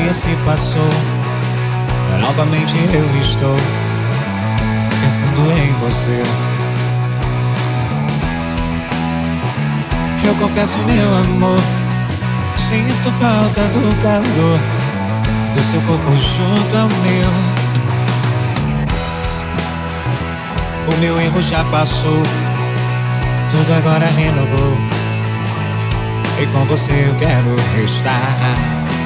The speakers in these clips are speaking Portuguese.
dia se passou, novamente eu estou pensando em você. Eu confesso, meu amor, sinto falta do calor do seu corpo junto ao meu. O meu erro já passou, tudo agora renovou, e com você eu quero estar.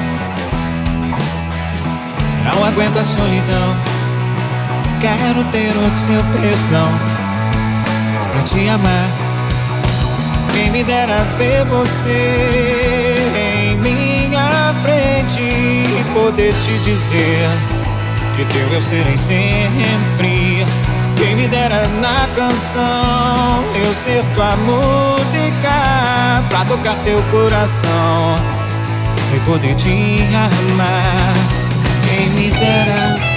Não aguento a solidão, quero ter o seu perdão pra te amar. Quem me dera ver você em minha frente e poder te dizer que teu eu serei sempre. Quem me dera na canção eu ser tua música pra tocar teu coração e poder te amar. Quem me dera.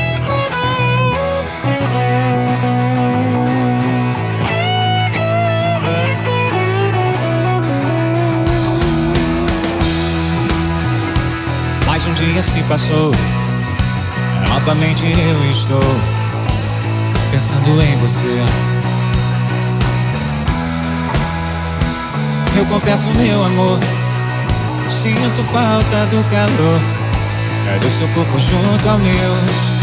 Mais um dia se passou, novamente eu estou pensando em você. Eu confesso, meu amor, sinto falta do calor do seu corpo junto ao meu.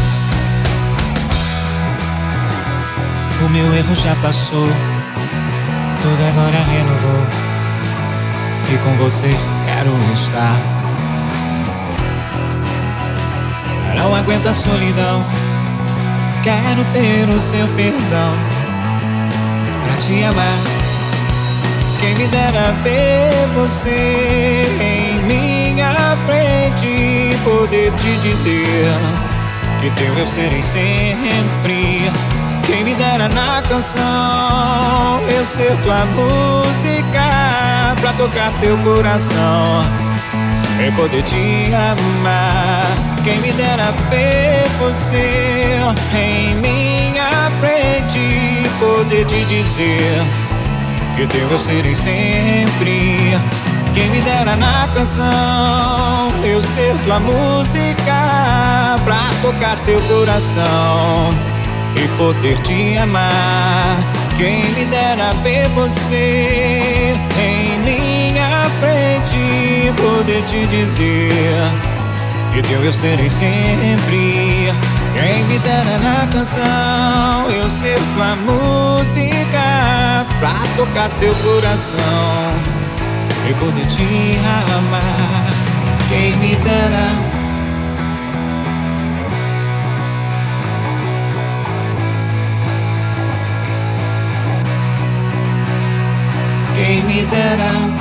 O meu erro já passou, tudo agora renovou, e com você quero estar. Não aguento a solidão, quero ter o seu perdão pra te amar. Quem me dera ver você em minha frente e poder te dizer que teu eu serei sempre. Quem me dera na canção eu ser tua música pra tocar teu coração e poder te amar. Quem me dera ver você em minha frente e poder te dizer que teu eu serei sempre. Quem me dera na canção eu ser tua música pra tocar teu coração e poder te amar. Quem me dera ver você em minha frente e poder te dizer que teu eu serei sempre. Quem me dera na canção eu ser tua música pra tocar teu coração e poder te amar. Quem me dera. Quem me dera.